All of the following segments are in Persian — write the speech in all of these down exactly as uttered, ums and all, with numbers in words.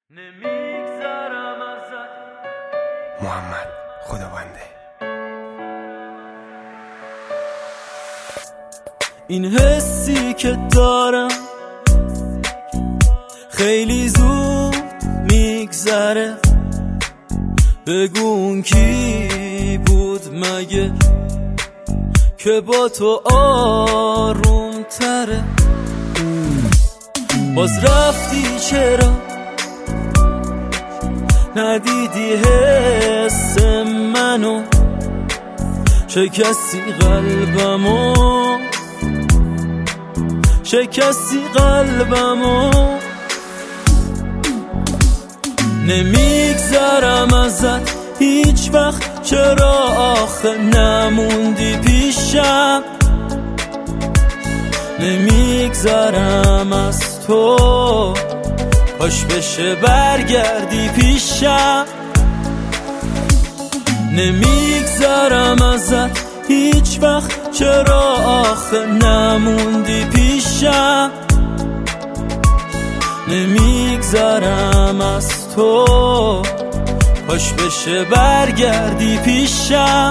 نمیگذرم ازت محمد خداونده. این حسی که دارم خیلی زود میگذره. بگو اون کی بود مگه که با تو آروم تره. باز رفتی چرا ندیدی حس منو، شکستی قلبمو شکستی قلبمو. نمیگذرم ازت هیچ وقت، چرا آخه نموندی پیشم. نمیگذرم از تو، کاش بشه برگردی پیشم. نمیگذرم ازت هیچ وقت، چرا آخه نموندی پیشم. نمیگذرم از تو، کاش بشه برگردی پیشم.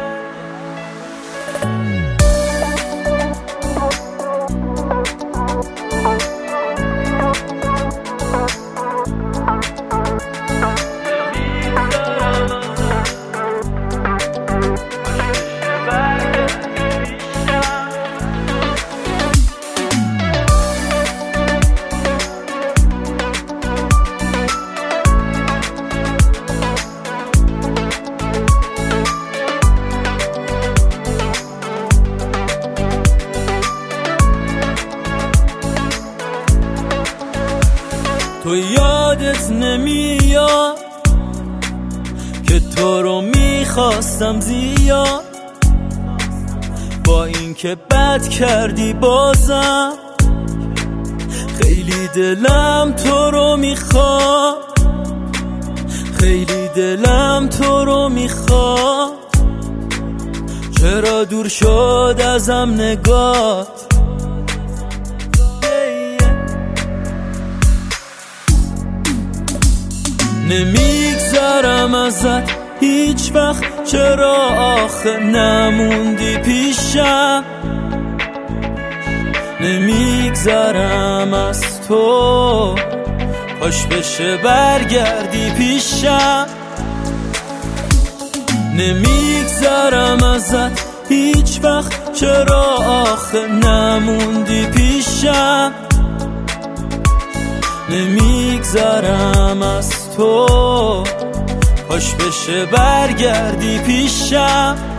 تو یادت نمیاد که تو رو میخواستم زیاد، با اینکه بد کردی بازم خیلی دلم تو رو میخواد. خیلی دلم تو رو میخواد. چرا دور شد ازم نگات؟ نمیگذرم ازت هیچ وقت، چرا آخه نموندی پیشم. نمیگذرم از تو، کاش بشه برگردی پیشم. نمیگذرم ازت هیچ وقت، چرا آخه نموندی پیشم. نمیگذرم از تو، کاش بشه برگردی پیشم.